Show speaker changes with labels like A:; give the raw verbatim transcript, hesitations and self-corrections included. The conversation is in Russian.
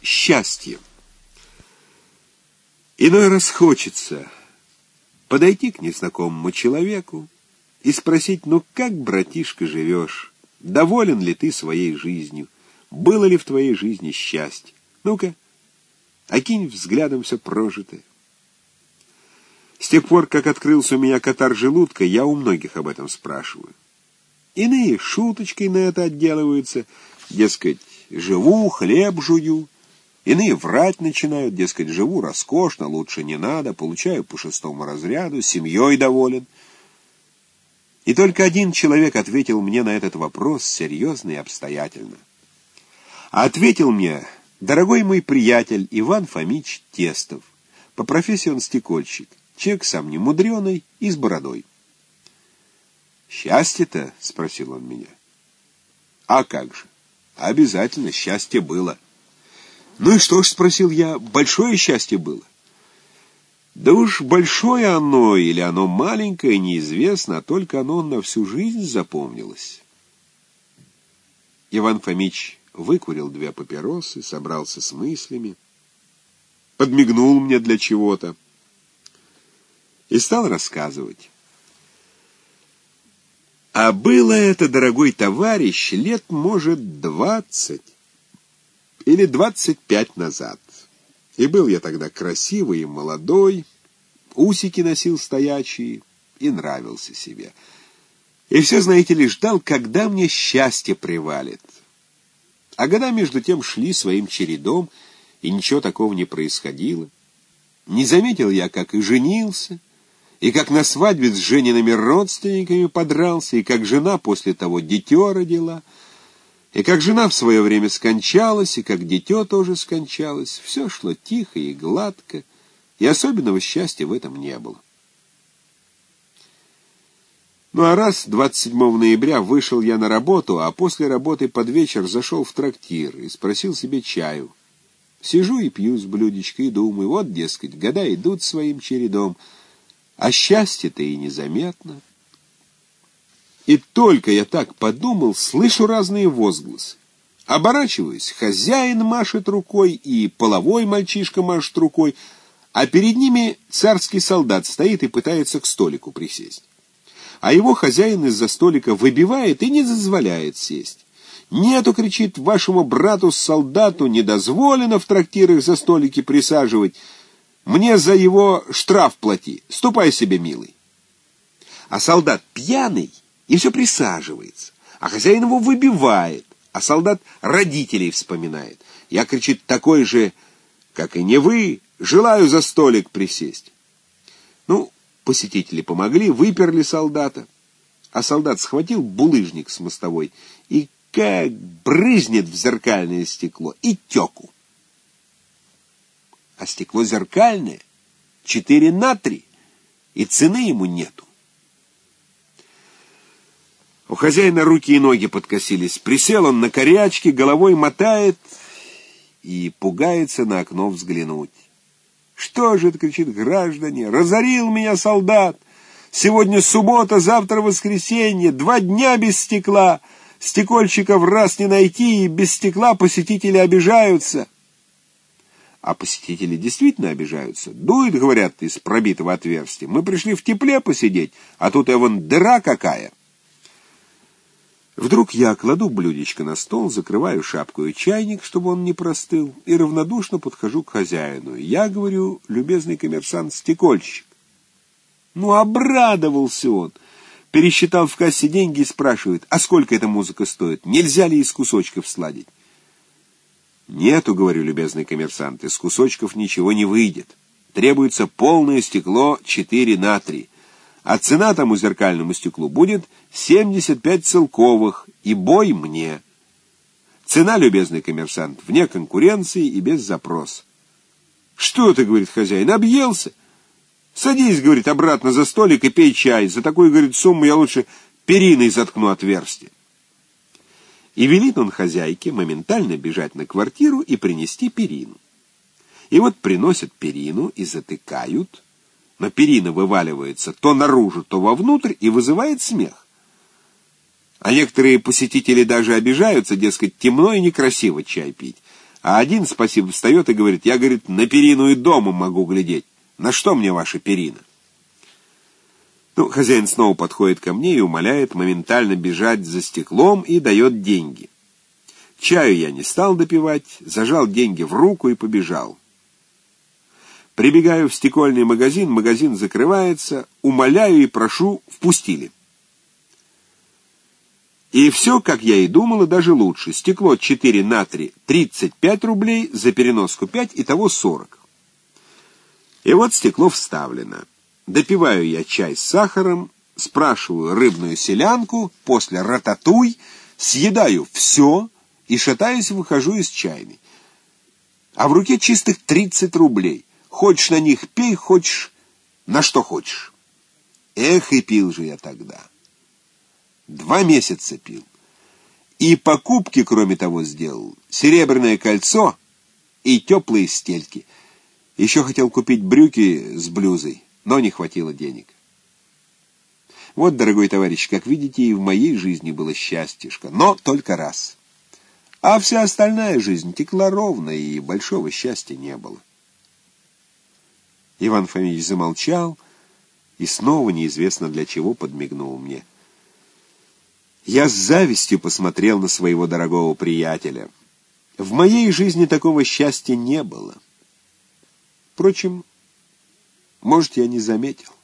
A: Счастье. Иной раз хочется подойти к незнакомому человеку и спросить: ну как, братишка, живешь? Доволен ли ты своей жизнью? Было ли в твоей жизни счастье? Ну-ка, окинь взглядом все прожитое. С тех пор, как открылся у меня катар желудка, я у многих об этом спрашиваю. Иные шуточкой на это отделываются, дескать, живу, хлеб жую. Иные врать начинают, дескать, живу роскошно, лучше не надо, получаю по шестому разряду, семьей доволен. И только один человек ответил мне на этот вопрос серьезно и обстоятельно. А ответил мне дорогой мой приятель Иван Фомич Тестов. По профессии он стекольщик, человек сам не мудреный и с бородой. «Счастье-то?» — спросил он меня. «А как же? Обязательно счастье было». «Ну и что ж, — спросил я, — большое счастье было?» «Да уж большое оно или оно маленькое, неизвестно, а только оно на всю жизнь запомнилось». Иван Фомич выкурил две папиросы, собрался с мыслями, подмигнул мне для чего-то и стал рассказывать. А было это, дорогой товарищ, лет, может, двадцать или двадцать пять назад. И был я тогда красивый и молодой, усики носил стоячие и нравился себе. И все, знаете ли, ждал, когда мне счастье привалит. А года между тем шли своим чередом, и ничего такого не происходило. Не заметил я, как и женился, и как на свадьбе с Жениными родственниками подрался, и как жена после того дитё родила, и как жена в свое время скончалась, и как дитё тоже скончалось. Все шло тихо и гладко, и особенного счастья в этом не было. Ну а раз двадцать седьмого ноября вышел я на работу, а после работы под вечер зашел в трактир и спросил себе чаю. Сижу и пью с блюдечка и думаю: вот, дескать, года идут своим чередом, а счастье-то и незаметно. И только я так подумал, слышу разные возгласы. Оборачиваюсь, хозяин машет рукой, и половой мальчишка машет рукой, а перед ними царский солдат стоит и пытается к столику присесть. А его хозяин из-за столика выбивает и не дозволяет сесть. «Нету, — кричит, — вашему брату-солдату не дозволено в трактирах за столики присаживать. Мне за его штраф плати. Ступай себе, милый». А солдат пьяный и все присаживается. А хозяин его выбивает, а солдат родителей вспоминает. Я, кричит, такой же, как и не вы, желаю за столик присесть. Ну, посетители помогли, выперли солдата. А солдат схватил булыжник с мостовой и как брызнет в зеркальное стекло и теку. А стекло зеркальное, четыре на три, и цены ему нету. У хозяина руки и ноги подкосились. Присел он на корячки, головой мотает и пугается на окно взглянуть. «Что же это, — кричит, — граждане, разорил меня солдат! Сегодня суббота, завтра воскресенье, два дня без стекла! Стекольщиков раз не найти, и без стекла посетители обижаются!» А посетители действительно обижаются. Дует, говорят, из пробитого отверстия. Мы пришли в тепле посидеть, а тут и вон дыра какая. Вдруг я кладу блюдечко на стол, закрываю шапку и чайник, чтобы он не простыл, и равнодушно подхожу к хозяину. Я говорю: любезный коммерсант-стекольщик. Ну, обрадовался он. Пересчитал в кассе деньги и спрашивает: а сколько эта музыка стоит? Нельзя ли из кусочков сладить? Нету, говорю, любезный коммерсант, из кусочков ничего не выйдет. Требуется полное стекло четыре на три. А цена тому зеркальному стеклу будет семьдесят пять целковых, и бой мне. Цена, любезный коммерсант, вне конкуренции и без запроса. «Что ты, — говорит хозяин, — объелся? Садись, — говорит, — обратно за столик и пей чай. За такую, — говорит, — сумму я лучше периной заткну отверстие». И велит он хозяйке моментально бежать на квартиру и принести перину. И вот приносят перину и затыкают, но перина вываливается то наружу, то вовнутрь и вызывает смех. А некоторые посетители даже обижаются, дескать, темно и некрасиво чай пить. А один, спасибо, встает и говорит: я, говорит, на перину и дома могу глядеть. На что мне ваша перина? Ну, хозяин снова подходит ко мне и умоляет моментально бежать за стеклом и дает деньги. Чаю я не стал допивать, зажал деньги в руку и побежал. Прибегаю в стекольный магазин, магазин закрывается, умоляю и прошу, впустили. И все, как я и думал, и даже лучше. Стекло четыре на три — тридцать пять рублей, за переноску пять, итого сорок. И вот стекло вставлено. Допиваю я чай с сахаром, спрашиваю рыбную селянку, после рататуй, съедаю все и, шатаясь, выхожу из чайной. А в руке чистых тридцать рублей. Хочешь на них пей, хочешь на что хочешь. Эх, и пил же я тогда. Два месяца пил. И покупки, кроме того, сделал. Серебряное кольцо и теплые стельки. Еще хотел купить брюки с блузой, но не хватило денег. Вот, дорогой товарищ, как видите, и в моей жизни было счастьишко, но только раз. А вся остальная жизнь текла ровно, и большого счастья не было. Иван Фомич замолчал и снова неизвестно для чего подмигнул мне. Я с завистью посмотрел на своего дорогого приятеля. В моей жизни такого счастья не было. Впрочем, может, я не заметил.